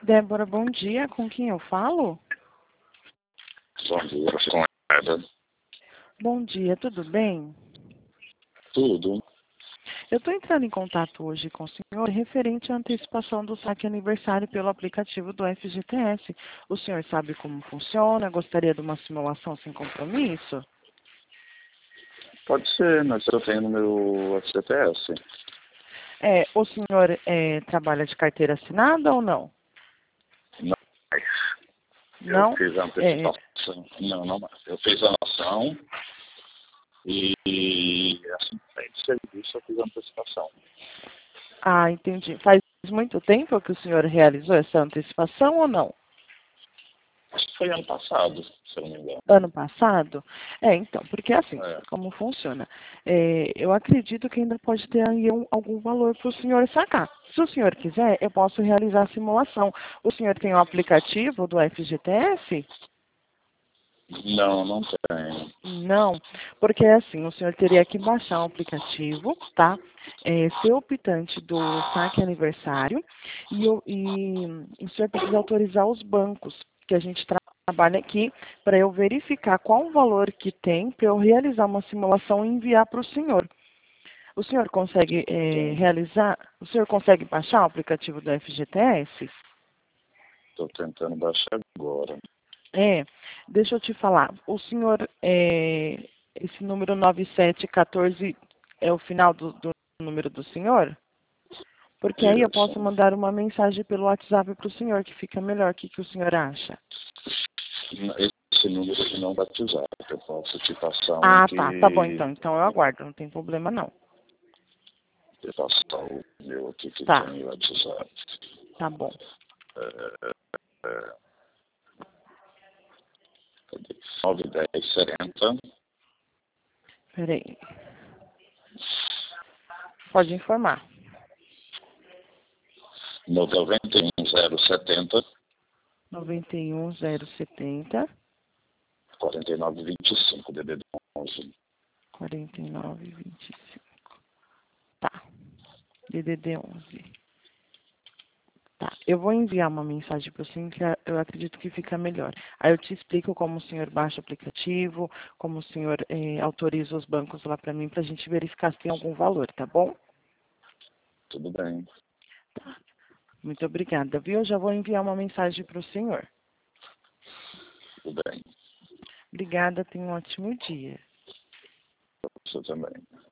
Débora, bom dia. Com quem eu falo? Bom dia, com ela. Bom dia, tudo bem? Tudo. Eu estou entrando em contato hoje com o senhor referente à antecipação do saque aniversário pelo aplicativo do FGTS. O senhor sabe como funciona? Gostaria de uma simulação sem compromisso? Pode ser, mas eu tenho no meu FGTS. O senhor trabalha de carteira assinada ou não? Não mais. Eu Não? fiz a antecipação. Não mais. Eu fiz a ação e assim, sem serviço, eu fiz a antecipação. Entendi. Faz muito tempo que o senhor realizou essa antecipação ou não? Acho que foi ano passado, se eu não me engano. Ano passado? Então, porque assim, É. como funciona? Eu acredito que ainda pode ter aí algum valor para o senhor sacar. Se o senhor quiser, eu posso realizar a simulação. O senhor tem o aplicativo do FGTS? Não tenho. Não, porque assim, o senhor teria que baixar o aplicativo, tá? Ser optante do saque aniversário e o senhor precisa autorizar os bancos que a gente trabalha aqui para eu verificar qual o valor que tem para eu realizar uma simulação e enviar para o senhor. O senhor consegue o senhor consegue baixar o aplicativo do FGTS? Estou tentando baixar agora. Deixa eu te falar. O senhor, esse número 9714 é o final do número do senhor? Porque aí eu posso Isso. mandar uma mensagem pelo WhatsApp para o senhor, que fica melhor. O que o senhor acha? Esse número que não batizado. Eu posso te passar Tá bom então. Então eu aguardo, não tem problema não. Eu passar o meu aqui que Tá, tem o WhatsApp. tá bom. É, 91040 Peraí. Pode informar. 91070 91070 4925 DDD 11. 4925. Tá. DDD 11. Tá, eu vou enviar uma mensagem para o senhor que eu acredito que fica melhor. Aí eu te explico como o senhor baixa o aplicativo, como o senhor autoriza os bancos lá para mim, para a gente verificar se tem algum valor, tá bom? Tudo bem. Tá. Muito obrigada, viu? Eu já vou enviar uma mensagem para o senhor. Tudo bem. Obrigada, tenha um ótimo dia. Você também.